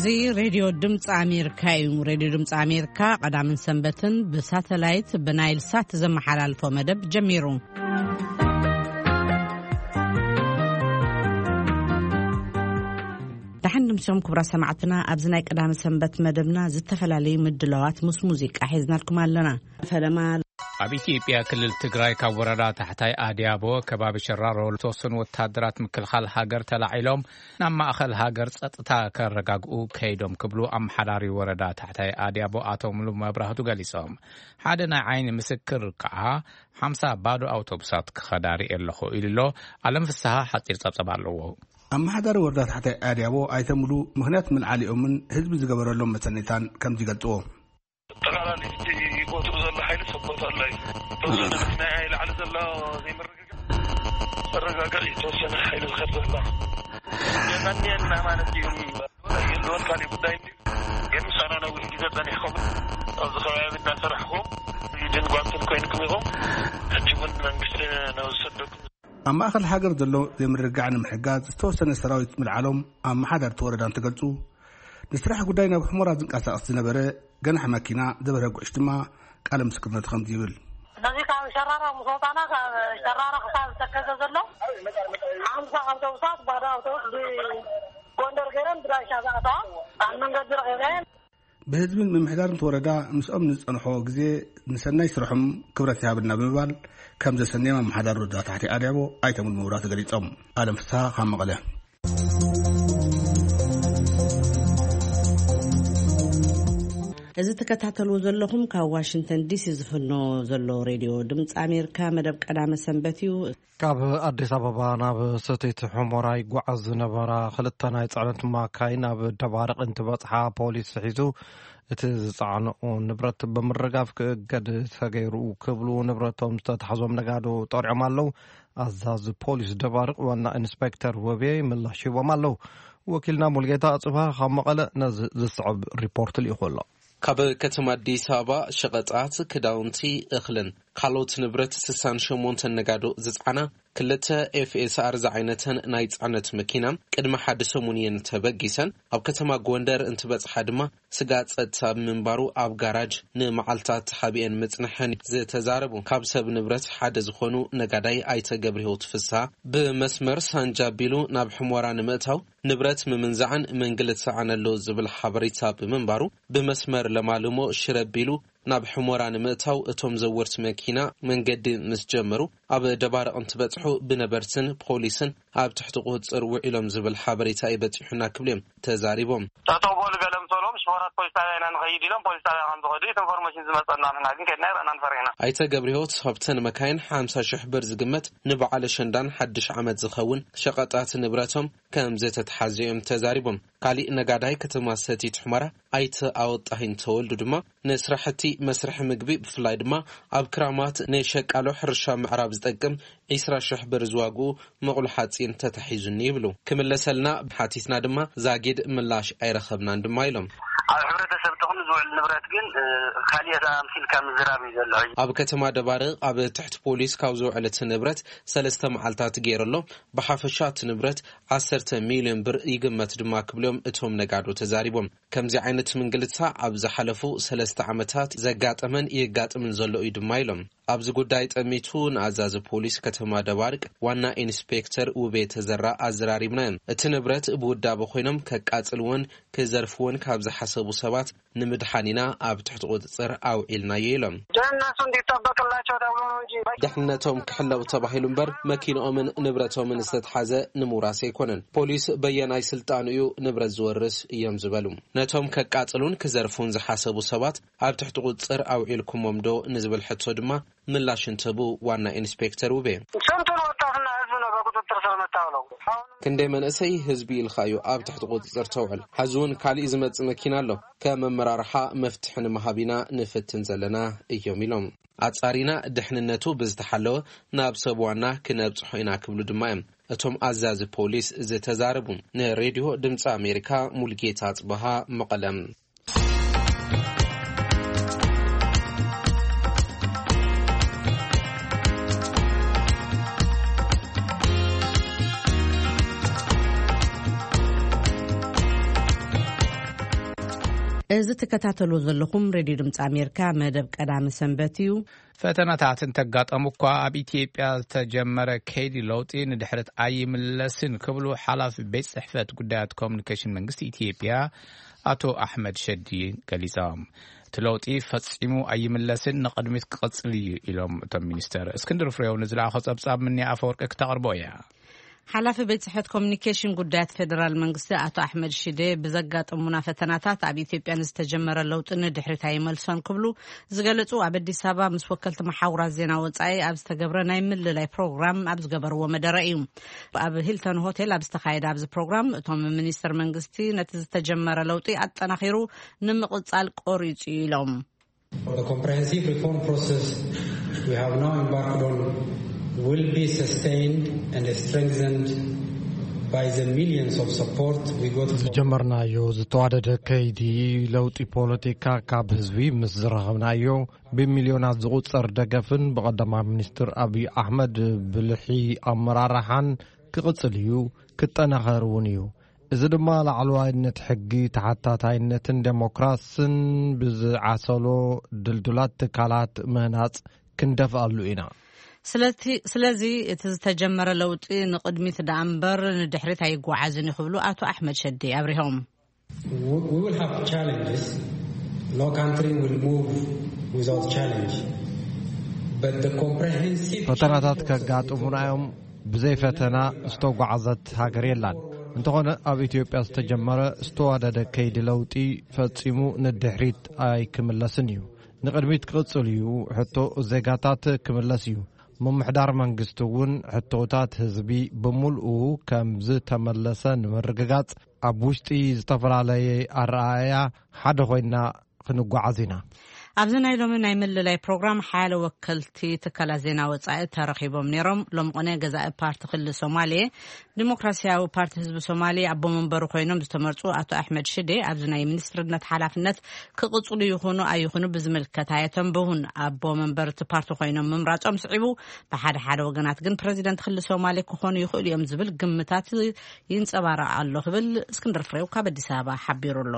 زي راديو دمص أمريكا راديو دمص أمريكا قدام سنبتن بساتلايت بنايل سات زم حلالفو مدب جميرو تحن مسوم كبرى سمعتنا أبزناي قدام سنبت مدبنا زتفلالي مدلوات موسيقى حيزنا لكم لنا فلما أبي إثيوبيا كل التجراي كوردا تحتاي أديابو كباب شرارو توسن وتهدرات مكل خال هاجر تلاعيلهم نما أخل هاجر تتا كرجاجو كيدهم قبلو أم حداري وردا تحتاي أديابو آتوم لما برهتو جالسهم حدنا عين مسكر كعا 5 بادو أوتوبسات خداري اللخو إللو علم في السها حتى تبالو أما حدار وردا تحتاي أديابو أيتملو مهنات من علي أمن حزب زجبر لهم متنيتان كم زجتوه طلعنا نجي يبوتوا زل حيل سبوت الله توصلنا نحن إلى على زل زي الرجاء توصلنا حيل الخبر الله جنني أن ما نسيهم يلون كان يبدأ يمس أنا نقول إذا بني خم أصدقائي بدنا نسرحهم يجن قاتل كوينكم يهم تجيبون نقصنا نوصلكم أما أخر حاجة دلو زي مرجعنا محجات توصلنا سراوي من العالم أما حدا تورد أن تقلتوا نسرح قدينا بحمرة زنقاسة أصلنا برا جنح ماكينة دبرها اجتماع قال مسكنا تخمد يبل نزيك شرارة مصوتانا شرارة خطاب سكزة زلو خمسة أوتوبسات بعد أوتوبس بوندر غيرن براشا زعطا عنن قدر غيرن بهزب من محدار توردا مسؤول نصنحو جزء نسناي سرحم كبرت هابنا بمبال كم ذا سنيما محدار ردا تحت أديابو أيتم المورات قريتهم آدم فتاة خام غله إذا تكتاتلو زلهم كواشنطن دي سي زفنو زلو راديو دمص أمريكا مدب قدام سنبتيو كاب أديس أبابا ناب ستيت حموراي قعز نبرا خلطنا يتعلنت ما كاين ناب دبارق انتباطحا بوليس حيزو اتزعنو نبرت بمرقاف قد تغيرو كبلو نبرتهم تتحزوم نقادو طورع مالو أزاز بوليس دبارق وانا انسبكتر وبي ملا شيبو مالو وكلنا ملقيتا أصفها خامقالة نز زصعب ريبورت اللي يقول كاب كتم أديس أبا شغطات كداونتي اخلن خالوت نبرت سسان شمونتن نقادو زصعنا كلتا FSR زعينتن نايت عنت مكينة قدم حد سمونين تبقيسن أو كتما قوندر انتبت حدما سقات اتساب منبارو أب غاراج نمعالتات حابين متنحن زي تزاربو كابسب نبرت حد زخونو نقاداي ايتا قبريهو تفسها بمسمر سانجابيلو ناب حموران مأتاو نبرت ممنزعن منقلت سعنا اللوز بالحبريتا بمنبارو بمسمر لمعلومو شربيلو ناب حموران مأتاو اتوم زورت مكينة من قد نسجمرو أب دبار انتبتحو بنبرتن بوليسن أب تحت قوت سرو إلهم زبل حبريتا يبتحونا كبليم تزاريبهم تطوبوا لقلم طولهم شمارات بوليساوينا نغيد لهم بوليساوي عن ضغطي تنفرمشن زمتنا من هذين كنا أنا نفرينا أيتا قبريهوت صحبتن مكاين 5 شحبر زقمت نبع على شندان حدش عمد زخون شقطات نبراتهم كم زيت تحزيهم تزاريبهم قالي نقاداي كتما ستي تحمرة أيتا أوطاهين تولدو دما نسرحتي مسرح مقبي بفلاي دما أب كرامات نيشك ألو حرشا معراب زتقم إسرا شحبر زواقو مغل حاتين تتحيزني بلو كمل سلنا بحاتيثنا دما زاقيد ملاش أي رخبنا دما يلوم خالية أمثيل كان زرابي زلعي أب كتما دبارق أب تحت بوليس كاوزو على نبرت 3 معالتات غيرلو بحافشات نبرت 10 مليون بر يقمت دما كبلهم اتهم نقادو تزاريبهم كمزي عينت من قلتها أب زحلفو 3 عمتات زقات أمن يقات من زلو يدما يلوم أبز قدايت أميتون عزاز بوليس كتما دبارق وانا إنسبكتر وبيت زراء أزراري منان اتنبرت بودا بخوينم كقاتلون كزرفون كابز حسبو سبات نمدحانينا أب تحت قدر أو إلنا يلم دحنتهم كحلو تباهيلن بر مكين أمن نبرتهم من استدحازة نموراسي كونن بوليس بياناي سلطانيو نبرت زورس ايام زبالوم نتهم كقاتلون كزرفون زحسبو سبات أب تحت قدر أو إلكم ممدو نزبل حتو دما ملاشن تبو وانا إنسبكتر وبي كندي من أسي هزبي الخايو أب تحت قدر توعل حزون كالي إزمت مكينا له كممرارحا مفتحن مهابينا نفتن زلنا إيوميلوم أتصارينا دحننتو بزتحلو ناب سبوانا كنبصحوينا كبلو دمايم اتوم أزاز بوليس زي تزاربون نراديو دمص أمريكا مولجيتات بها مقلم እዚ ተከታተሉ ዘለኹም ሬድዮ ድምጽ አሜሪካ መደብ ቀዳሚ ሰንበትዩ ፈተናታትን ተጋጠሙ እኳ ኣብ ኢትዮጵያ ዝተጀመረ ከይዲ ለውጢ ንድሕረት ኣይምለስን ክብሉ ሓላፊ ቤት ጽሕፈት ጉዳያት ኮሙኒኬሽን መንግስቲ ኢትዮጵያ አቶ አሕመድ ሸዲ ገሊጾም ለውጢ ፈጺሙ ኣይምለስን ንቅድሚት ክቅጽል እዩ ኢሎም እቶም ሚኒስተር እስክንድር ፍሬው ንዝለኣኸ ጸብጻብ ምኒ ኣፈወርቂ ክተቕርቦ እያ ሓላፊ ቤት ጽሕፈት ኮሙኒኬሽን ጉዳያት ፌደራል መንግስቲ አቶ አሕመድ ሺዴ ብዘጋጠሙና ፈተናታት ኣብ ኢትዮጵያ ዝተጀመረ ለውጢ ንድሕሪት ኣይመልሶን ክብሉ ዝገለጹ ኣብ አዲስ አበባ ምስ ወከልቲ መሓውራት ዜና ወጻኢ ኣብ ዝተገብረ ናይ ምልላይ ፕሮግራም ኣብ ዝገበርዎ መደረ እዩ ኣብ ሂልተን ሆቴል ኣብ ዝተኻየደ ኣብዚ ፕሮግራም እቶም ሚኒስተር መንግስቲ ነቲ ዝተጀመረ ለውጢ ኣጠናኺሩ ንምቕጻል ቆሪጹ ኢሎም The comprehensive reform process we have now embarked on will be sustained and strengthened by the millions of support we got ዝጀመርናዮ ዝተዋደደ ከይዲ ለውጢ ፖለቲካ ካብ ህዝቢ ምስ ዝረኸብናዮ ብሚልዮናት ዝቑጸር ደገፍን ብቐዳማይ ሚኒስትር አብይ አሕመድ ብልሒ ኣመራርሓን ክቕጽል እዩ ክጠናኸር እውን እዩ እዚ ድማ ላዕለዋይነት ሕጊ ተሓታታይነትን ዴሞክራሲን ብዝዓሰሎ ድልድላት ትካላት ምህናጽ ክንደፍኣሉ ኢና ስለዚ እቲ ዝተጀመረ ለውጢ ንቅድሚት ዳእምበር ንድሕሪት ኣይጓዓዝን ይኽብሉ አቶ አሕመድ ሸዲ ኣብሪሆም We will have challenges. No country will move without challenge. But the comprehensive ፈተናታት ከጋጥሙና እዮም ብዘይ ፈተና ዝተጓዓዘት ሃገር የላን እንተኾነ ኣብ ኢትዮጵያ ዝተጀመረ ዝተዋደደ ከይዲ ለውጢ ፈጺሙ ንድሕሪት ኣይክምለስን እዩ ንቅድሚት ክቕጽል እዩ ሕቶ ዜጋታት ክምለስ እዩ ምምሕዳር መንግስቲ እውን ሕቶታት ህዝቢ ብምልኡ ከም ዝተመለሰ ንምርግጋጽ ኣብ ውሽጢ ዝተፈላለየ ኣረኣእያ ሓደ ኮይና ክንጓዓዝ ኢና ኣብዚ ናይ ሎሚ ናይ ምልላይ ፕሮግራም ሓያለ ወከልቲ ትካላት ዜና ወጻኢ ተረኺቦም ነይሮም ሎም ቆነ ገዛኢ ፓርቲ ክልል ሶማሌ ዲሞክራሲያዊ ፓርቲ ህዝቢ ሶማሌ ኣቦ መንበሩ ኮይኖም ዝተመርጹ አቶ አሕመድ ሺዴ ኣብዚ ናይ ሚኒስትርነት ሓላፍነት ክቕጽሉ ይኹኑ ኣይኹኑ ብዝምልከት ኣየተንብሁን ኣቦ መንበርቲ ፓርቲ ኮይኖም ምምራጾም ስዒቡ ብሓደ ሓደ ወገናት ግን ፕሬዚደንት ክልል ሶማሌ ክኾኑ ይኽእሉ እዮም ዝብል ግምታት ይንጸባረቕ ኣሎ ክብል እስክንድር ፍሬው ካብ አዲስ አበባ ሓቢሩሎ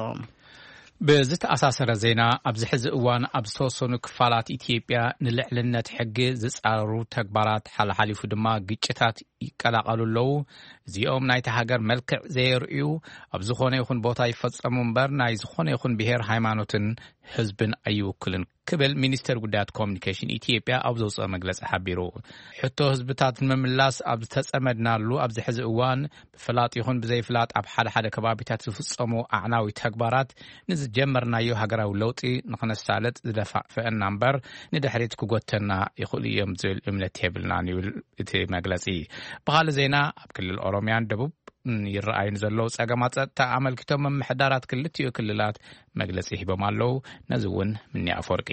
ብዝተኣሳሰረ ዜና ኣብዚ ሕዚ እዋን ኣብ ዝተወሰኑ ክፋላት ኢትዮጵያ ንልዕልነት ሕጊ ዝጻረሩ ተግባራት ሓላሓሊፉ ድማ ግጭታት ይቀላቀሉ ኣለዉ እዚኦም ናይቲ ሃገር መልክዕ ዘየርእዩ ኣብ ዝኾነ ይኹን ቦታ ይፈጸሙ እምበር ናይ ዝኾነ ይኹን ብሔር ሃይማኖትን ህዝብን ኣይውክልን ክብል ሚኒስተር ጉዳያት ኮሙኒኬሽን ኢትዮጵያ ኣብ ዘውፅአ መግለጺ ሓቢሩ ሕቶ ህዝብታት ንምምላስ ኣብ ተጸመድናሉ ኣብዚ ሕዚ እዋን ብፍላጥ ይኹን ብዘይፍላጥ ኣብ ሓደ ሓደ ከባቢታት ዝፍጸሙ ኣዕናዊ ተግባራት ንዝጀመርናዮ ሃገራዊ ለውጢ ንኽነሳለጥ ዝደፋፍአና እምበር ንድሕሪት ክጎተና ይኽእሉ እዮም ዝብል እምነት የብልናን ይብል እቲ መግለጺ ብኻልእ ዜና ኣብ ክልል ኦሮሚያን ደቡብ ይረኣዩ ዘለዉ ጸገማት ጸጥታ ኣመልኪቶም ምምሕዳራት ክልቲኡ ክልላት መግለጺ ሂቦም ኣለዉ ነዚ እውን ምኒ ኣፈወርቂ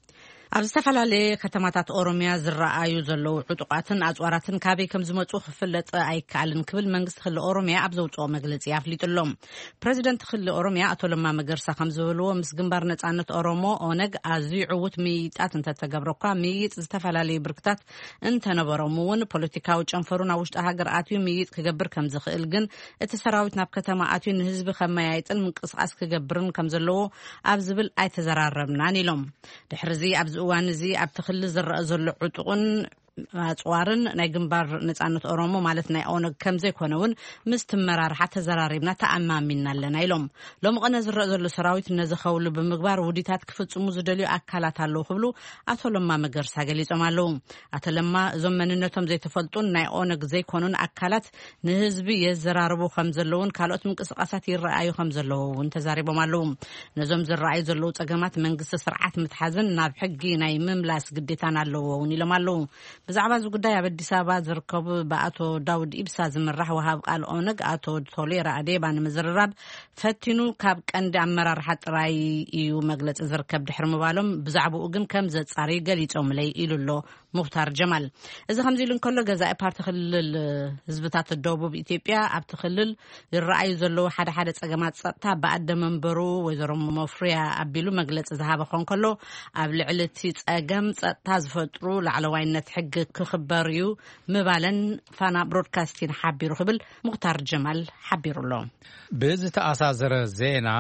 ኣብ ዝተፈላለየ ከተማታት ኦሮሚያ ዝረኣዩ ዘለዉ ዕጡቃትን ኣጽዋራትን ካበይ ከም ዝመጹ ክፍለጥ ኣይከኣልን ክብል መንግስቲ ክልል ኦሮሚያ ኣብ ዘውፅኦ መግለጺ ኣፍሊጡሎም ፕሬዚደንት ክልል ኦሮሚያ አቶ ለማ መገርሳ ከም ዝብልዎ ምስ ግንባር ነጻነት ኦሮሞ ኦነግ ኣዝዩ ዕውት ምይይጣት እንተተገብረኳ ምይይጥ ዝተፈላለዩ ብርክታት እንተነበሮም እውን ፖለቲካዊ ጨንፈሩ ናብ ውሽጢ ሃገር ኣትዩ ምይይጥ ክገብር ከም ዝኽእል ግን እቲ ሰራዊት ናብ ከተማ ኣትዩ ንህዝቢ ከመያይጥን ምንቅስቃስ ክገብርን ከም ዘለዎ ኣብ ዝብል ኣይተዘራረብናን ኢሎም ድሕርዚ ኣብ እዋን እዚ ኣብ ትኽል ዝረአ ዘሎ ዕጡቕን ኣጽዋርን ናይ ግንባር ነጻነት ኦሮሞ ማለት ናይ ኦነግ ከም ዘይኮነውን ምስ ትመራርሓ ተዘራሪብና ተኣማሚና ኣለና ኢሎም ሎም ቀነ ዝረአ ዘሎ ሰራዊት ነዚ ኸውሉ ብምግባር ውዲታት ክፍጽሙ ዝደልዩ ኣካላት ኣለዉ ክብሉ አቶ ለማ መገርሳ ገሊጾም ኣለዉ አቶ ለማ እዞም መንነቶም ዘይተፈልጡን ናይ ኦነግ ዘይኮኑን ኣካላት ንህዝቢ የዘራርቡ ከም ዘለውን ካልኦት ምንቅስቃሳት ይረኣዩ ከም ዘለዉ እውን ተዛሪቦም ኣለዉ ነዞም ዝረኣዩ ዘለዉ ጸገማት መንግስቲ ስርዓት ምትሓዝን ናብ ሕጊ ናይ ምምላስ ግዴታን ኣለዎ እውን ኢሎም ኣለዉ ብዛዕባ እዚ ጉዳይ ኣብ አዲስ አበባ ዝርከቡ በአቶ ዳውድ ኢብሳ ዝምራሕ ወሃብ ቃል ኦነግ አቶ ቶሌራ አዴባ ንምዝርራብ ፈቲኑ ካብ ቀንዲ ኣመራርሓ ጥራይ እዩ መግለጺ ዝርከብ ድሕሪ ምባሎም ብዛዕባኡ ግን ከም ዘጻሪ ገሊጾም ለይ ኢሉሎ ሙኽታር ጀማል እዚ ከምዚ ኢሉ እንከሎ ገዛኢ ፓርቲ ክልል ህዝብታት ደቡብ ኢትዮጵያ ኣብቲ ክልል ይረኣዩ ዘለዉ ሓደ ሓደ ጸገማት ጸጥታ ብኣደ መንበሩ ወይዘሮ መፍርያ ኣቢሉ መግለጺ ዝሃበ ከሎ ኣብ ልዕሊ እቲ ጸገም ጸጥታ ዝፈጥሩ ላዕለዋይነት ሕጊ ክኽበር እዩ ምባለን ፋና ብሮድካስቲንግ ሓቢሩ ክብል ሙኽታር ጀማል ሓቢሩሎ ብዝተኣሳሰረ ዜና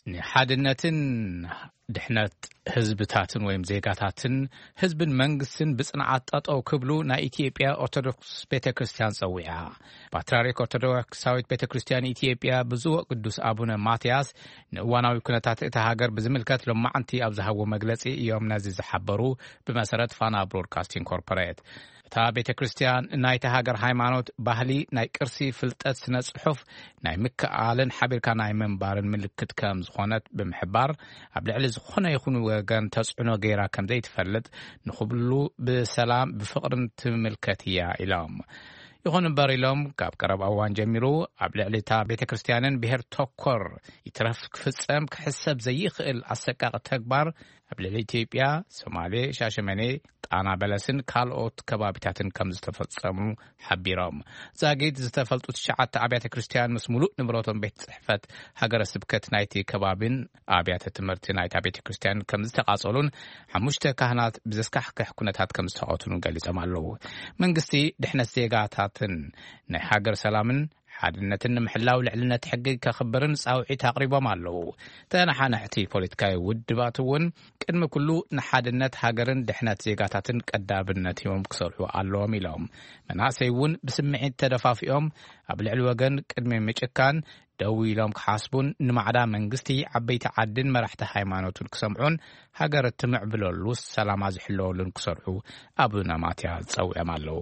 ንሓድነትን ድሕነት ህዝብታትን ወይም ዜጋታትን ህዝብን መንግስትን ብጽንዓት ጠጠው ክብሉ ናይ ኢትዮጵያ ኦርቶዶክስ ቤተክርስቲያን ጸዊዓ ፓትርያርክ ኦርቶዶክሳዊት ቤተክርስቲያን ኢትዮጵያ ብፁዕ ቅዱስ አቡነ ማትያስ ንእዋናዊ ኩነታት እታ ሃገር ብዝምልከት ሎማዓንቲ ኣብ ዝሃቦ መግለጺ እዮም ነዚ ዝሓበሩ ብመሰረት ፋና ብሮድካስቲንግ ኮርፖሬት እታ ቤተክርስቲያን ናይታ ሃገር ሃይማኖት ባህሊ ናይ ቅርሲ ፍልጠት ስነ ጽሑፍ ናይ ምክኣልን ሓቢርካ ናይ መንባርን ምልክት ከም ዝኾነት ብምሕባር ኣብ ልዕሊ ዝኾነ ይኹን ወገን ተጽዕኖ ገይራ ከም ዘይትፈልጥ ንኽብሉ ብሰላም ብፍቕርን ትምልከት እያ ኢሎም ይኹን እምበር ኢሎም ካብ ቀረብ እዋን ጀሚሩ ኣብ ልዕሊ እታ ቤተክርስቲያንን ብሄር ተኮር ይትረፍ ክፍጸም ክሕሰብ ዘይኽእል ኣሰቃቂ ተግባር ኣብ ልዕሊ ኢትዮጵያ ሶማሌ ሻሸመኔ ጣና በለስን ካልኦት ከባቢታትን ከም ዝተፈጸሙ ሓቢሮም ዛጊድ ዝተፈልጡ 9 ኣብያተ ክርስቲያን ምስ ሙሉእ ንብረቶም ቤት ጽሕፈት ሃገረ ስብከት ናይቲ ከባቢን ኣብያተ ትምህርቲ ናይታ ቤተ ክርስቲያን ከም ዝተቃጸሉን 5 ካህናት ብዘስካሕክሕ ኩነታት ከም ዝተቐተሉን ገሊጾም ኣለዉ መንግስቲ ድሕነት ዜጋታትን ናይ ሃገር ሰላምን ሓድነትን ንምሕላው ልዕልነት ሕጊ ከኽብርን ጻውዒት ኣቕሪቦም ኣለዉ ተናሓናሕቲ ፖለቲካዊ ውድባት እውን ቅድሚ ኩሉ ንሓድነት ሃገርን ድሕነት ዜጋታትን ቀዳብነት እዮም ክሰርሑ ኣለዎም ኢሎም መናእሰይ እውን ብስምዒት ተደፋፊኦም ኣብ ልዕሊ ወገን ቅድሚ ምጭካን ደው ኢሎም ክሓስቡን ንማዕዳ መንግስቲ ዓበይቲ ዓድን መራሕቲ ሃይማኖትን ክሰምዑን ሃገር ትምዕብለሉ ሰላማ ዝሕለወሉን ክሰርሑ አቡነ ማትያስ ጸዊዖም ኣለዉ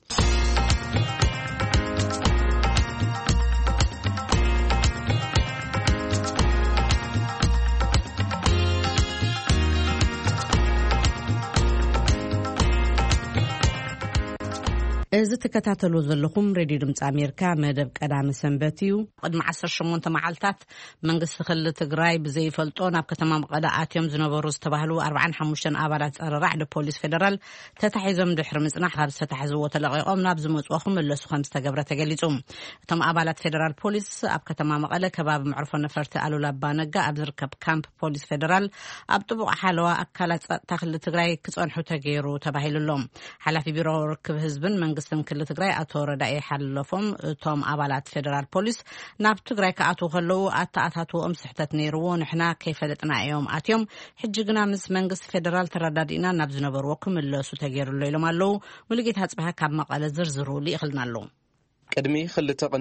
እዚ ተከታተሉ ዘለኹም ሬድዮ ድምፂ ኣሜሪካ መደብ ቀዳሚ ሰንበት እዩ ቅድሚ 18 መዓልታት መንግስቲ ክልል ትግራይ ብዘይፈልጦ ናብ ከተማ መቐለ ኣትዮም ዝነበሩ ዝተባህሉ 45 ኣባላት ጸረ ራዕዲ ፖሊስ ፌደራል ተታሒዞም ድሕሪ ምጽናሕ ካብ ዝተታሕዝዎ ተለቒቖም ናብ ዝመጽኡ ክምለሱ ከም ዝተገብረ ተገሊጹ እቶም ኣባላት ፌደራል ፖሊስ ኣብ ከተማ መቐለ ከባቢ መዕርፎ ነፈርቲ ኣሉላ ኣባነጋ ኣብ ዝርከብ ካምፕ ፖሊስ ፌደራል ኣብ ጥቡቕ ሓለዋ ኣካላት ጸጥታ ክልል ትግራይ ክጸንሑ ተገይሩ ተባሂሉሎም ሓላፊ ቢሮ ርክብ ህዝብን መንግስትን ክልል ትግራይ ኣቶ ረዳኢ ሓለፎም እቶም ኣባላት ፌደራል ፖሊስ ናብ ትግራይ ከኣትዉ ከለዉ ኣተኣታትዎም ስሕተት ነይርዎ ንሕና ከይፈለጥና እዮም ኣትዮም ሕጂ ግና ምስ መንግስቲ ፌደራል ተረዳዲእና ናብ ዝነበርዎ ክምለሱ ተገይሩሎ ኢሎም ኣለዉ ሙሉጌታ ጽባህ ካብ መቐለ ዝርዝሩ ሊእኽልና ኣለዉ ቅድሚ ክልተ ቅነ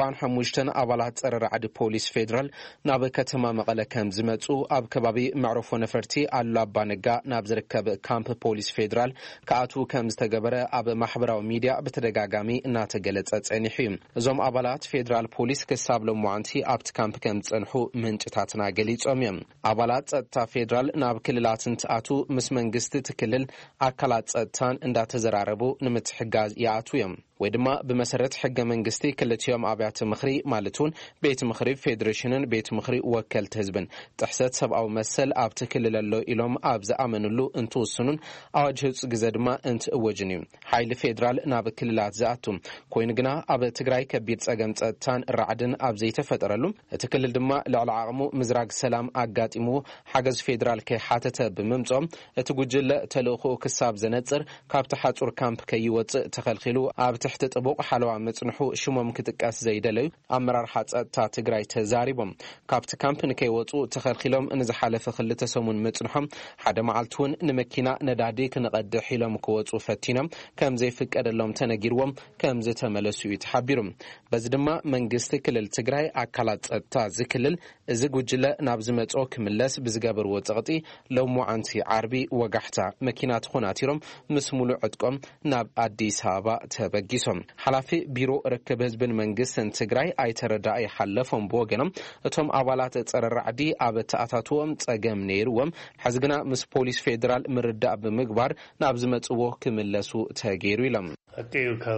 45 ኣባላት ጸረ ራዕዲ ፖሊስ ፌደራል ናብ ከተማ መቐለ ከም ዝመጹ ኣብ ከባቢ መዕረፎ ነፈርቲ ኣሉላ ኣባነጋ ናብ ዝርከብ ካምፕ ፖሊስ ፌደራል ከኣትዉ ከም ዝተገበረ ኣብ ማሕበራዊ ሚድያ ብተደጋጋሚ እናተገለጸ ጸኒሑ እዩ እዞም ኣባላት ፌደራል ፖሊስ ክሳብ ሎሙዓንቲ ኣብቲ ካምፕ ከም ዝጸንሑ ምንጭታትና ገሊጾም እዮም ኣባላት ጸጥታ ፌደራል ናብ ክልላትን ትኣትዉ ምስ መንግስቲ ትክልል ኣካላት ጸጥታን እንዳተዘራረቡ ንምትሕጋዝ ይኣትዉ እዮም ወይ ድማ ብመሰረት ሕገ መንግስቲ ክልቲዮም ኣብያተ ምኽሪ ማለቱን ቤት ምኽሪ ፌደሬሽንን ቤት ምኽሪ ወከልቲ ህዝብን ጥሕሰት ሰብኣዊ መሰል ኣብ ትክልል ኣሎ ኢሎም ኣብ ዝኣመንሉ እንትውስኑን ኣዋጅ ህፁ ግዜ ድማ እንትእወጅን እዩ ሓይሊ ፌደራል ናብ ክልላት ዝኣቱ ኮይኑ ግና ኣብ ትግራይ ከቢድ ጸገም ጸጥታን ራዕድን ኣብ ዘይተፈጠረሉ እቲ ክልል ድማ ልዕሊ ዓቕሙ ምዝራግ ሰላም ኣጋጢሙ ሓገዝ ፌደራል ከይሓተተ ብምምጾም እቲ ጉጅለ ተልእኽኡ ክሳብ ዘነጽር ካብቲ ሓጹር ካምፕ ከይወፅእ ተኸልኺሉ ኣብ ትሕቲ ጥቡቕ ሓለዋ መጽንሑ ሽሞም ክጥቀስ ዘይደለዩ ኣመራርሓ ጸጥታ ትግራይ ተዛሪቦም ካብቲ ካምፕ ንከይወፁ ተኸልኺሎም ንዝሓለፈ ክልተ ሰሙን መጽንሖም ሓደ መዓልቲ እውን ንመኪና ነዳዲ ክንቐድሕ ኢሎም ክወፁ ፈቲኖም ከም ዘይፍቀደሎም ተነጊርዎም ከም ዝተመለሱ እዩ ተሓቢሩ በዚ ድማ መንግስቲ ክልል ትግራይ ኣካላት ጸጥታ ዝክልል እዚ ጉጅለ ናብ ዝመጾ ክምለስ ብዝገበርዎ ጸቕጢ ሎሙዓንቲ ዓርቢ ወጋሕታ መኪናት ኹናቲሮም ምስ ሙሉእ ዕጥቆም ናብ ኣዲስ ኣበባ ተበጊሶም ሓላፊ ቢሮ ርክብ ህዝብን መንግስትን ትግራይ ኣይተረዳኢ ሓለፎም ብወገኖም እቶም ኣባላት ጸረ ራዕዲ ኣብ ተኣታትዎም ጸገም ነይርዎም ሕዚ ግና ምስ ፖሊስ ፌደራል ምርዳእ ብምግባር ናብ ዝመጽዎ ክምለሱ ተገይሩ ኢሎም ኣቀዩ ካብ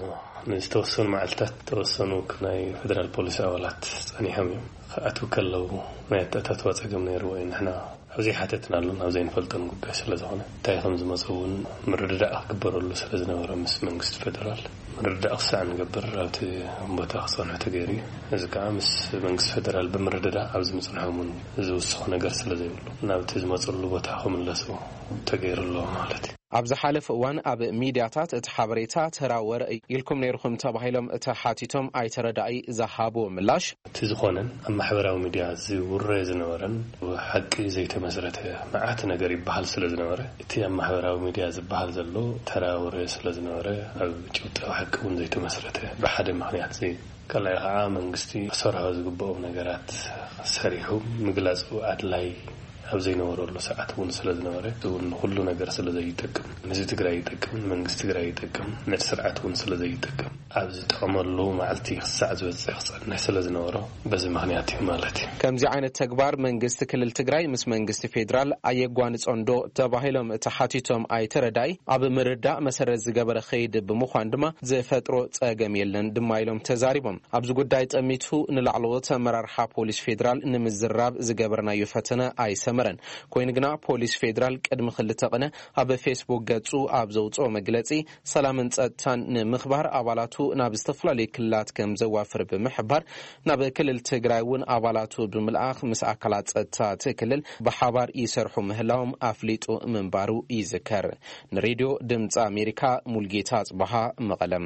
ንዝተወሰኑ መዓልታት ተወሰኑ ናይ ፌደራል ፖሊስ ኣባላት ጸኒሖም እዮም ከኣትዉ ከለዉ ናይ ተኣታትዋ ጸገም ነይርዎ ንሕና ኣብዚ ሓተትና ኣሎ ኣብ ዘይንፈልጦን ጉዳይ ስለ ዝኾነ እንታይ ከም ዝመጽውን ምርዳእ ክግበረሉ ስለ ዝነበረ ምስ መንግስቲ ፌደራል ምርዳእ ክሳዕ ንገብር ኣብቲ ቦታ ክጸንሑ ተገይሩ እዩ እዚ ከዓ ምስ መንግስቲ ፌደራል ብምርዳእ ኣብ ዝምጽንሖም እውን ዝውስኹ ነገር ስለ ዘይብሉ ናብቲ ዝመጽሉ ቦታ ክምለሱ ተገይሩሎ ማለት እዩ ኣብዚ ሓለፈ እዋን ኣብ ሚድያታት እቲ ሓበሬታ ተራወረ ኢልኩም ነይርኩም ተባሂሎም ተሓቲቶም ኣይተረዳኢ ዝሃቦ ምላሽ እቲ ዝኾነን ኣብ ማሕበራዊ ሚድያ ዝውረ ዝነበረን ሓቂ ዘይተመስረተ መዓት ነገር ይበሃል ስለ ዝነበረ እቲ ኣብ ማሕበራዊ ሚድያ ዝበሃል ዘሎ ተራወረ ስለ ዝነበረ ኣብ ጭብጢ ሓቂ እውን ዘይተመስረተ ብሓደ ምክንያት ካልኣይ ከዓ መንግስቲ ሰርሖ ዝግበኦም ነገራት ሰሪሑ ምግላጹ ኣድላይ ኣብ ዘይነበረሉ ሰዓት እውን ስለ ዝነበረ እውን ሁሉ ነገር ስለ ዘይጠቅም ንህዝቢ ትግራይ ይጠቅም መንግስቲ ትግራይ ይጠቅም ነቲ ስርዓት እውን ስለ ዘይጠቅም ኣብ ዝጠቕመሉ መዓልቲ ክሳዕ ዝበፅሕ ክጸንሕ ስለ ዝነበረ በዚ ምክንያት እዩ ማለት እዩ ከምዚ ዓይነት ተግባር መንግስቲ ክልል ትግራይ ምስ መንግስቲ ፌደራል ኣየጓንጾን ዶ ተባሂሎም ተሓቲቶም ኣይተረዳኢ ኣብ ምርዳእ መሰረት ዝገበረ ኸይድ ብምዃን ድማ ዝፈጥሮ ጸገም የለን ድማ ኢሎም ተዛሪቦም ኣብዚ ጉዳይ ጠሚቱ ንላዕለዎት ኣመራርሓ ፖሊስ ፌደራል ንምዝራብ ዝገበርናዮ ፈተነ ኣይሰመረን ኮይኑ ግና ፖሊስ ፌደራል ቅድሚ ክልተ ቀነ ኣብ ፌስቡክ ገጹ ኣብ ዘውፅኦ መግለጺ ሰላምን ጸጥታን ንምኽባር ኣባላቱ ናብ ዝተፈላለዩ ክልላት ከም ዘዋፍር ብምሕባር ናብ ክልል ትግራይ እውን ኣባላቱ ብምልኣኽ ምስ ኣካላት ጸጥታ ትክልል ብሓባር ይሰርሑ ምህላዎም ኣፍሊጡ ምንባሩ ይዝከር ንሬድዮ ድምፂ ኣሜሪካ ሙልጌታ ጽባሃ መቐለም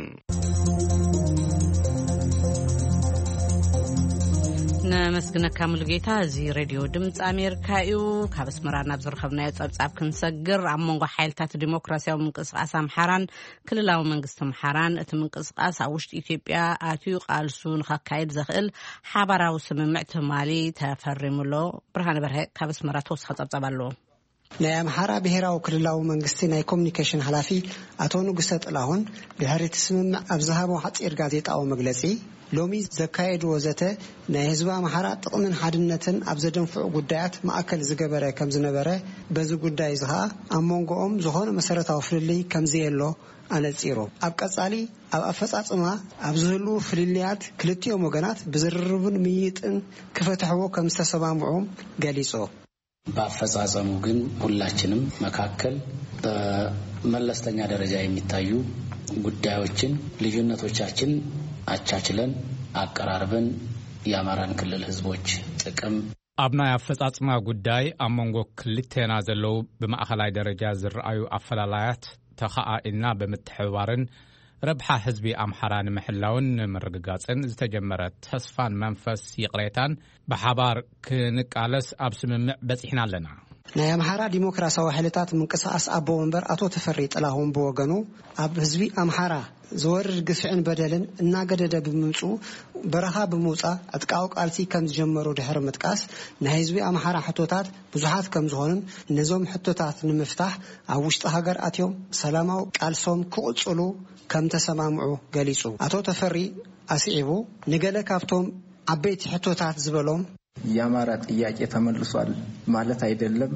ነመስግነካ ሙሉጌታ እዚ ሬድዮ ድምፂ ኣሜሪካ እዩ ካብ ኣስመራ ናብ ዝረኸብናዮ ጸብጻብ ክንሰግር ኣብ መንጎ ሓይልታት ዲሞክራሲያዊ ምንቅስቓስ ኣምሓራን ክልላዊ መንግስቲ ኣምሓራን እቲ ምንቅስቓስ ኣብ ውሽጢ ኢትዮጵያ ኣትዩ ቃልሱ ንኸካይድ ዘኽእል ሓባራዊ ስምምዕ ትማሊ ተፈሪሙሎ ብርሃነ በርሀ ካብ ኣስመራ ተወስኸ ጸብጻብ ኣለዎ ናይ ኣምሓራ ብሄራዊ ክልላዊ መንግስቲ ናይ ኮሙኒኬሽን ሓላፊ ኣቶ ንጉሰ ጥላሁን ድሕሪ እቲ ስምምዕ ኣብ ዝሃቦ ሓፂር ጋዜጣዊ መግለጺ ሎሚ ዘካየድ ወዘተ ናይ ህዝቢ ኣምሓራ ጥቕምን ሓድነትን ኣብ ዘደንፍዑ ጉዳያት ማእከል ዝገበረ ከም ዝነበረ በዚ ጉዳይ ዝኻ ኣብ መንጎኦም ዝኾነ መሰረታዊ ፍልልይ ከም ዘየሎ ኣነጺሩ ኣብ ቀጻሊ ኣብ ኣፈጻጽማ ኣብ ዝህሉ ፍልልያት ክልቲኦም ወገናት ብዝርርብን ምይጥን ክፈትሕዎ ከም ዝተሰማምዑ ገሊጹ በአፈጻጸሙ ግን ሁላችንም መካከል በመለስተኛ ደረጃ የሚታዩ ጉዳዮችን ልዩነቶቻችን አቻችለን አቀራርበን የአማራን ክልል ህዝቦች ጥቅም ኣብናይ ኣፈጻጽማ ጉዳይ ኣብ መንጎ ክልቴና ዘለው ብማእኸላይ ደረጃ ዝረኣዩ ኣፈላላያት ተኸኣኢልና ብምትሕብባርን ረብሓ ህዝቢ ኣምሓራ ንምሕላውን ምርግጋጽን ዝተጀመረ ተስፋን መንፈስ ይቕሬታን ብሓባር ክንቃለስ ኣብ ስምምዕ በፂሕና ኣለና ናይ ኣምሓራ ዲሞክራሲያዊ ሓይልታት ምንቅስቓስ ኣቦ መንበር ኣቶ ተፈሪ ጥላሁን ብወገኑ ኣብ ህዝቢ ኣምሓራ ዝወርድ ግፍዕን በደልን እናገደደ ብምምፁ በረኻ ብምውፃእ ዕጥቃዊ ቃልሲ ከም ዝጀመሩ ድሕሪ ምጥቃስ ናይ ህዝቢ ኣምሓራ ሕቶታት ብዙሓት ከም ዝኾኑን ነዞም ሕቶታት ንምፍታሕ ኣብ ውሽጢ ሃገር ኣትዮም ሰላማዊ ቃልሶም ክቕፅሉ ከም ተሰማምዑ ገሊጹ ኣቶ ተፈሪ ኣስዒቡ ንገለ ካብቶም ዓበይቲ ሕቶታት ዝበሎም የአማራ ጥያቄ ተመልሷል ማለት አይደለም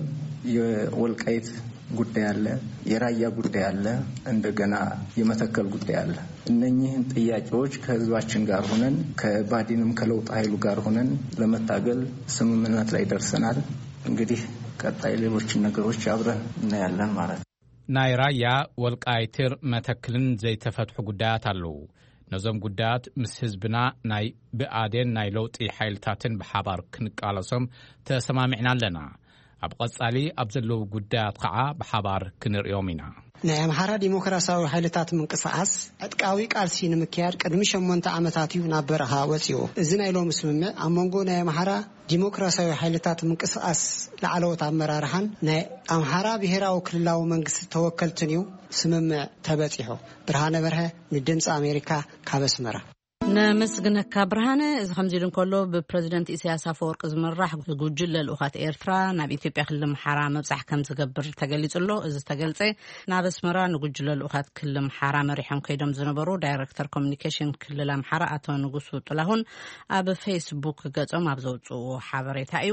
የወልቃይት ጉዳይ አለ የራያ ጉዳይ አለ እንደገና የመተከል ጉዳይ አለ እነኚህን ጥያቄዎች ከህዝባችን ጋር ሆነን ከባዲንም ከለውጥ ኃይሉ ጋር ሆነን ለመታገል ስምምነት ላይ ደርሰናል እንግዲህ ቀጣይ ሌሎች ነገሮች አብረን እናያለን ማለት ናይ ራያ ወልቃይትር መተክልን ዘይተፈትሑ ጉዳያት አለው ነዞም ጉዳያት ምስ ህዝብና ናይ ብአዴን ናይ ለውጢ ሓይልታትን ብሓባር ክንቃለሶም ተሰማሚዕና ኣለና ኣብ ቀጻሊ ኣብ ዘለው ጉዳያት ከዓ ብሓባር ክንሪኦም ኢና ናይ ኣምሓራ ዲሞክራሲያዊ ሓይልታት ምንቅስቓስ ዕጥቃዊ ቃልሲ ንምክያድ ቅድሚ 8 ዓመታት እዩ ናብ በረኻ ወፂኡ እዚ ናይ ሎሚ ስምምዕ ኣብ መንጎ ናይ ኣምሓራ ዲሞክራሲያዊ ሓይልታት ምንቅስቓስ ላዕለዎት ኣመራርሓን ናይ ኣምሓራ ብሄራዊ ክልላዊ መንግስቲ ተወከልትን እዩ ስምምዕ ተበፂሑ ብርሃነ በርሀ ንድምፂ ኣሜሪካ ካብ ኣስመራ ነመስግነካ ብርሃነ እዚ ከምዚ እንከሎ ብፕሬዝዳንት ኢሳያስ አፈወርቂ ዝምራሕ ጉጅለ ልኡኻት ኤርትራ ናብ ኢትዮጵያ ክልል ኣምሓራ መብጻሕ ከም ዝገብር ተገሊጹሎ እዚ ተገልጸ ናብ ኣስመራ ንጉጅለ ልኡኻት ክልል ኣምሓራ መሪሖም ከይዶም ዝነበሩ ዳይሬክተር ኮሙኒኬሽን ክልል ኣምሓራ ኣቶ ንጉሱ ጥላሁን ኣብ ፌስቡክ ገጾም ኣብ ዘውፅኡ ሓበሬታ እዩ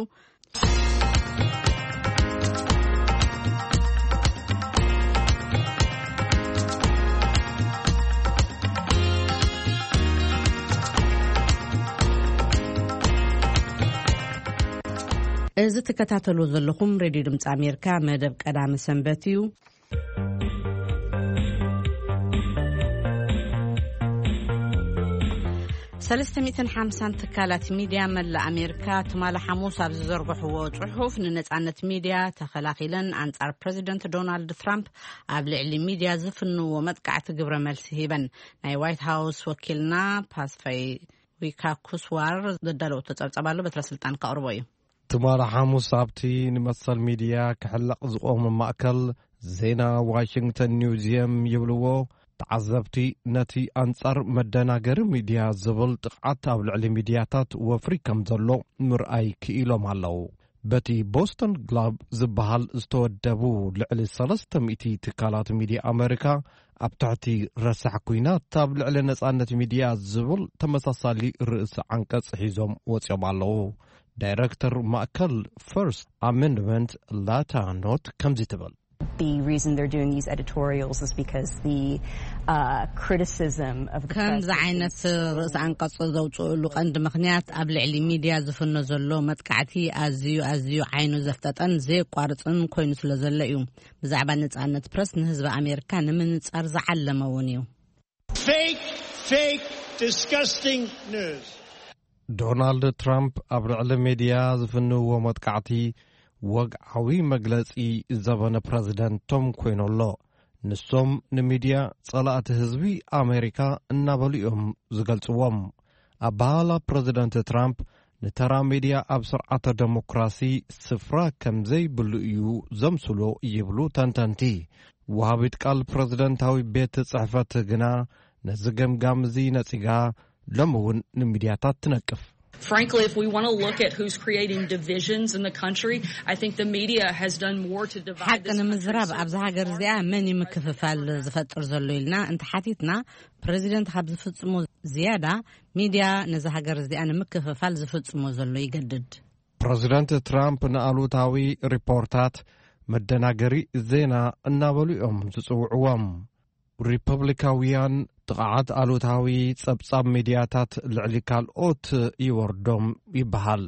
እዚ ተከታተሉ ዘለኹም ሬድዮ ድምፂ ኣሜሪካ መደብ ቀዳሚ ሰንበት እዩ 350 ትካላት ሚድያ መላ ኣሜሪካ ትማል ሓሙስ ኣብ ዝዘርግሕዎ ጽሑፍ ንነጻነት ሚድያ ተኸላኺለን አንጻር ፕሬዚደንት ዶናልድ ትራምፕ ኣብ ልዕሊ ሚድያ ዝፍንዎ መጥቃዕቲ ግብረ መልሲ ሂበን ናይ ዋይት ሃውስ ወኪልና ፓስፋይ ዊካኩስዋር ዘዳለውቶ ጸብጸባሉ በትረ ስልጣን ካቅርቦ እዩ ትማል ሓሙስ ኣብቲ ንመሰል ሚድያ ክሕለቕ ዝቆም ማእከል ዜና ዋሽንግተን ኒውዚየም ይብልዎ ተዓዘብቲ ነቲ አንጻር መደናገሪ ሚድያ ዝብል ጥቕዓት ኣብ ልዕሊ ሚድያታት ወፍሪ ከም ዘሎ ምርኣይ ክኢሎም ኣለዉ በቲ ቦስተን ግሎብ ዝበሃል ዝተወደቡ ልዕሊ 300 ትካላት ሚድያ ኣሜሪካ ኣብ ትሕቲ ረሳሕ ኩናት ኣብ ልዕሊ ነጻነት ሚድያ ዝብል ተመሳሳሊ ርእሲ ዓንቀጽ ሒዞም ወፂኦም ኣለዉ ዳይሬክተር ማእከል ፈርስት ኣሜንድመንት ላታ ኖት ከምዚ ትብል The reason they're doing these editorials is because the criticism of the ከምዚ ዓይነት ርእሲ አንቀጽ ዘውጽኡሉ ቀንዲ ምኽንያት ኣብ ልዕሊ ሚድያ ዝፍኖ ዘሎ መጥቃዕቲ ኣዝዩ ዓይኑ ዘፍጠጠን ዘየቋርጽን ኮይኑ ስለ ዘሎ እዩ ብዛዕባ ነጻነት ፕረስ ንህዝቢ ኣሜሪካ ንምንጻር ዝዓለመ እውን እዩ fake disgusting news ዶናልድ ትራምፕ ኣብ ልዕሊ ሚድያ ዝፍንዎ መጥቃዕቲ ወግዓዊ መግለጺ ዘበነ ፕሬዚደንቶም ኮይኖሎ ንሶም ንሚድያ ጸላእቲ ህዝቢ ኣሜሪካ እናበሉኦም ዝገልጽዎም ኣባሃላ ፕሬዚደንት ትራምፕ ንተራ ሚድያ ኣብ ስርዓተ ዴሞክራሲ ስፍራ ከም ዘይብሉ እዩ ዘምስሎ ይብሉ ተንተንቲ ወሃቢት ቃል ፕሬዚደንታዊ ቤት ጽሕፈት ግና ነዚ ገምጋም እዚ ነጺጋ ሎሚ እውን ንሚድያታት ትነቅፍ Frankly, if we want to look at who's creating divisions in the country, I think the media has done more to divide this country. حقنا مزراب أبز هاجر زيا مني مكففال زفتر زلولنا أنت حتيتنا بريزيدنت خاب زفتمو زيادة ميديا نزهاجر زيا أنا مكففال زفتمو زلو يجدد. بريزيدنت ترامب نقلوتاوي ريبورتات مدناجري زينا النابليوم تسوعوام. ريبابليكاويان تقعد ألوتاوي صبصاب ميدياتات العليكال أوت يوردوم يبهال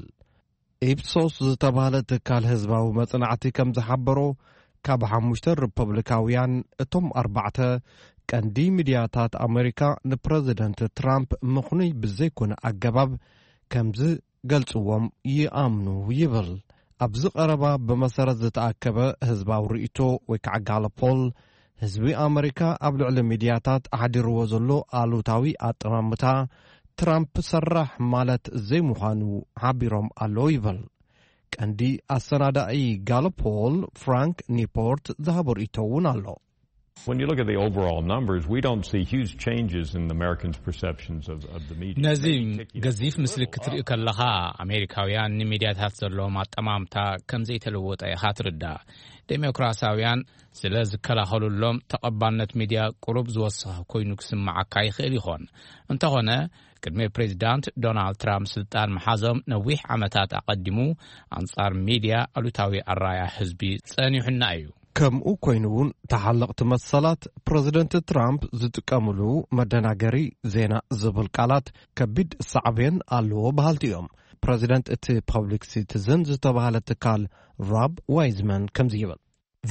إبسوس زتبالت كال هزباو مصنعتي كم زحبرو كاب حموشتر ريبابليكاويان اتم 4 كاندي ميدياتات أمريكا نبريزيدنت ترامب مخني بزيكون أقباب كمز قلتوهم يأمنو يبل أبزق أربا بمسارة زتأكبه هزباو رئيتو ويكعقال بول ህዝቢ ኣሜሪካ ኣብ ልዕሊ ሚድያታት ኣሓዲርዎ ዘሎ ኣሉታዊ ኣጠማምታ ትራምፕ ሰራሕ ማለት ዘይምዃኑ ሓቢሮም ኣሎ ይብል ቀንዲ ኣሰናዳኢ ጋሎፖል ፍራንክ ኒፖርት ዝሃቦ ርእቶ እውን ኣሎ When you look at the overall numbers, we don't see huge changes in Americans' perceptions of the media. نزيم جزيف مثل كتير كلها أمريكاويان نميدياتات زلوا مع تمامتا كم زي تلوت أي خاطر الدا ديمقراطيان سلاز كلا حلولهم تقبلت ميديا قرب زوصه كوينوك سمع كاي خيري هون انت هنا كدمي بريزيدنت دونالد ترامب سلطان محازم نويح عمتات أقدمو أنصار ميديا ألوتاوي الراية حزبي سانيحنا أيو ከምኡ ኮይኑ እውን ተሓለቕቲ መሰላት ፕሬዚደንት ትራምፕ ዝጥቀምሉ መደናገሪ ዜና ዝብል ቃላት ከቢድ ሳዕቤን ኣለዎ በሃልቲ እዮም ፕሬዚደንት እቲ ፐብሊክ ሲቲዝን ዝተባሃለ ትካል ሮብ ዋይዝመን ከምዚ ይብል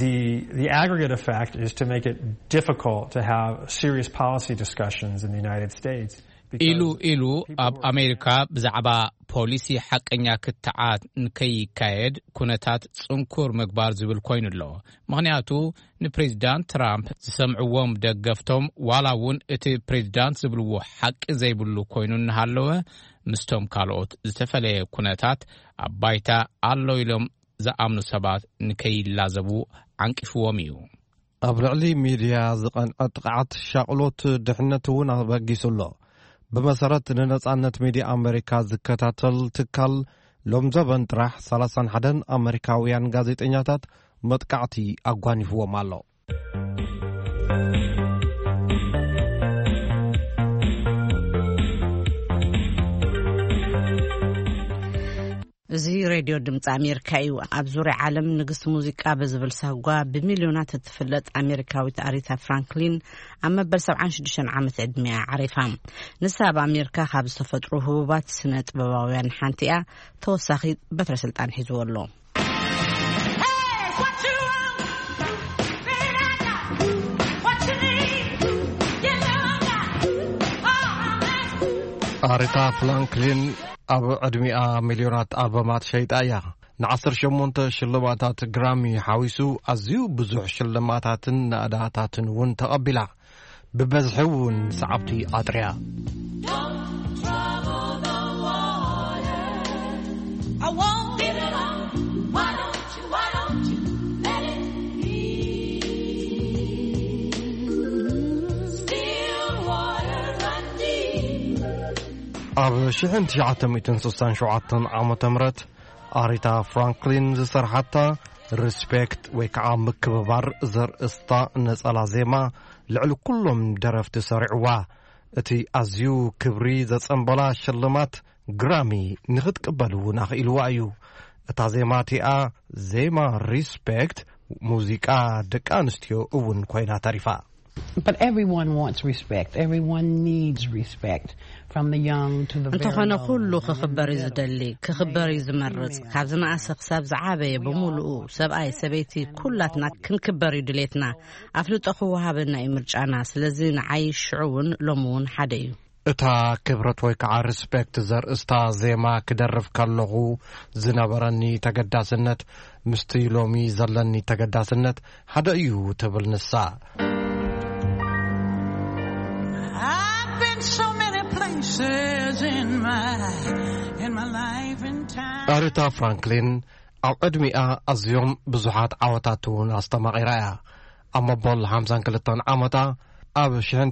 The aggregate effect is to make it difficult to have serious policy discussions in the United States. ኢሉ ኣብ ኣሜሪካ ብዛዕባ ፖሊሲ ሓቀኛ ክትዓት ንከይካየድ ኩነታት ጽንኩር ምግባር ዝብል ኮይኑ ኣሎ ምክንያቱ ንፕሬዚዳንት ትራምፕ ዝሰምዕዎም ደገፍቶም ዋላ እውን እቲ ፕሬዚዳንት ዝብልዎ ሓቂ ዘይብሉ ኮይኑ እናሃለወ ምስቶም ካልኦት ዝተፈለየ ኩነታት ኣብ ባይታ ኣሎ ኢሎም ዝኣምኑ ሰባት ንከይላዘቡ ዓንቂፍዎም እዩ ኣብ ልዕሊ ሚድያ ዝቐንዐ ጥቕዓት ሻቅሎት ድሕነት እውን ኣበጊሱሎ بمسارات ننصانت ميديا أمريكا زكتاتل تكال لومزبن طرح 31 أمريكاويان غازيطنياتات مطقعتي أغوانيفو مالو زي راديو دمت أمريكا أبزور عالم نقص موسيقى بزبل سهوا بمليونات تفلت أمريكاوي أريتا فرانكلين أما بل 76 عام عدمية عريفام نساب أمريكا خابز تفتره هبوبات سنة بواويان حانتئة توساخي بطر سلطان حزور አሪታ ፍራንክሊን ኣብ ዕድሚኣ ሚልዮናት ኣልበማት ሸይጣያ ን18 ሽልማታት ግራሚ ሓዊሱ ኣዝዩ ብዙሕ ሽልማታትን ናእዳታትን እውን ተቐቢላ ብበዝሒ እውን ሰዓብቲ ኣጥርያ ኣብ 1967 ዓመተ ምህረት አሪታ ፍራንክሊን ዝሰርሓታ ሪስፔክት ወይ ከዓ ምክብባር ዘርእስታ ነጸላ ዜማ ልዕሊ ኩሎም ደረፍቲ ሰሪዕዋ እቲ ኣዝዩ ክብሪ ዘጸንበላ ሽልማት ግራሚ ንኽትቅበል እውን ኣኽኢልዋ እዩ እታ ዜማ እቲኣ ዜማ ሪስፔክት ሙዚቃ ደቂ ኣንስትዮ እውን ኮይና ተሪፋ But everyone wants respect. Everyone needs respect, from the young to the very old. እንተኾነ ኩሉ ክኽበር ዝደሊ ክኽበር ዝመርጽ ካብ ዝነኣሰ ክሳብ ዝዓበየ ብምሉኡ ሰብኣይ ሰበይቲ ኩላትና ክንክበር ድሌትና ኣፍልጦ ክወሃበና እዩ ምርጫና ስለዚ ንዓይ ሽዑውን ሎምውን ሓደ እዩ እታ ክብረት ወይ ከዓ ሪስፔክት ዘርእስታ ዜማ ክደርፍ ከለኹ ዝነበረኒ ተገዳስነት ምስቲ ሎሚ ዘለኒ ተገዳስነት ሓደ እዩ ትብል ንሳ አሪታ ፍራንክሊን ኣብ ዕድሚኣ ኣዝዮም ብዙሓት ዓወታት እውን ኣስተማቒራያ ኣብ መበል 52 ዓመታ ኣብ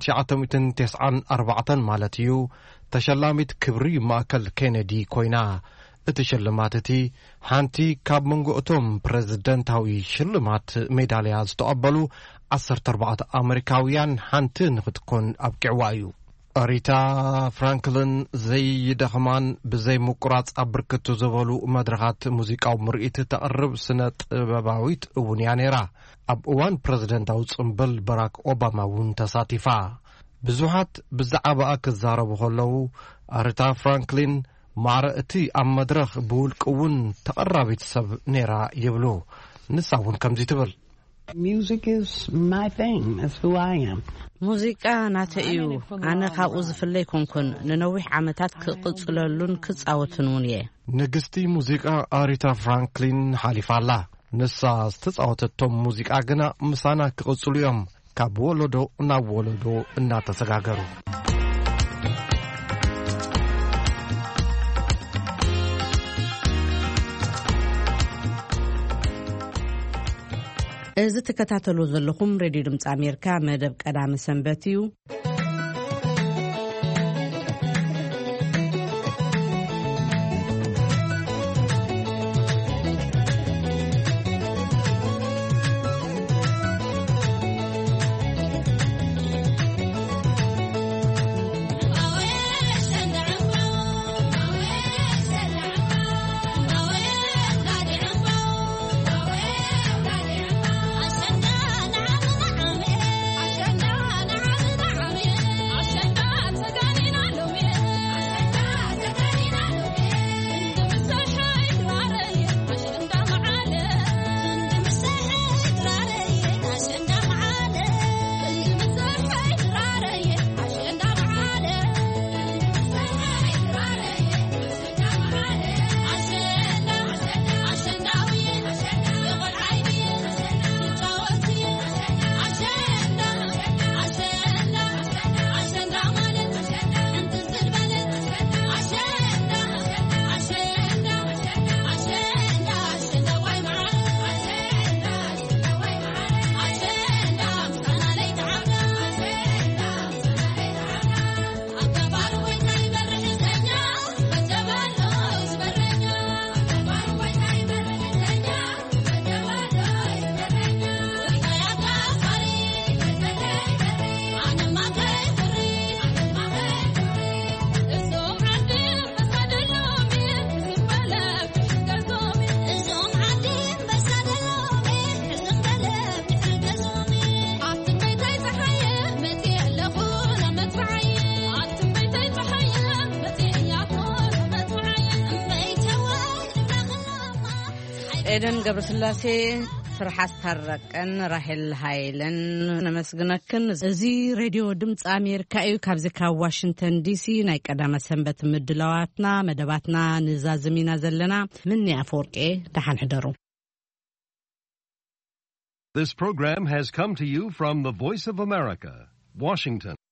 1994 ማለት እዩ ተሸላሚት ክብሪ ማእከል ኬነዲ ኮይና እቲ ሽልማት እቲ ሓንቲ ካብ መንጎ እቶም ፕሬዝደንታዊ ሽልማት ሜዳልያ ዝተቐበሉ 14 ኣሜሪካውያን ሓንቲ ንኽትኮን ኣብቂዕዋ እዩ አሪታ ፍራንክሊን ዘይደኽማን ብዘይ ምቁራጽ ኣብ ብርክት ዝበሉ መድረኻት ሙዚቃዊ ምርኢት ተቕርብ ስነ ጥበባዊት እውን እያ ነይራ ኣብ እዋን ፕሬዝደንታዊ ጽምብል ባራክ ኦባማ እውን ተሳቲፋ ብዙሓት ብዛዕባኣ ክዛረቡ ከለዉ አሪታ ፍራንክሊን ማዕረ እቲ ኣብ መድረኽ ብውልቂ እውን ተቐራቢት ሰብ ነይራ ይብሉ ንሳ እውን ከምዚ ትብል Music is my thing. That's who I am. ሙዚቃ ናተዩ ኣነ ካብኡ ዝፍለይ ኮንኩን ንነዊሕ ዓመታት ክቕጽለሉን ክጻወትን እውን እየ ንግስቲ ሙዚቃ አሪታ ፍራንክሊን ሓሊፋላ ንሳ ዝተጻወተቶም ሙዚቃ ግና ምሳና ክቕጽሉ እዮም ካብ ወለዶ ናብ ወለዶ እናተሰጋገሩ እዚ ተከታተሉ ዘለኹም ሬዲዮ ድምፂ ኣሜሪካ መደብ ቀዳሚ ሰንበት እዩ ኤደን ገብረስላሴ ስራሕ አስታረቀን ራሄል ሃይለን ነመስግነክን እዚ ሬድዮ ድምጽ አሜሪካ እዩ ካብዚ ካብ ዋሽንግተን ዲሲ ናይ ቀዳመ ሰንበት ምድላዋትና መደባትና ንዛዝሚና ዘለና ምን ያፈርቄ ተሓንሕደሩ This program has come to you from the Voice of America, Washington.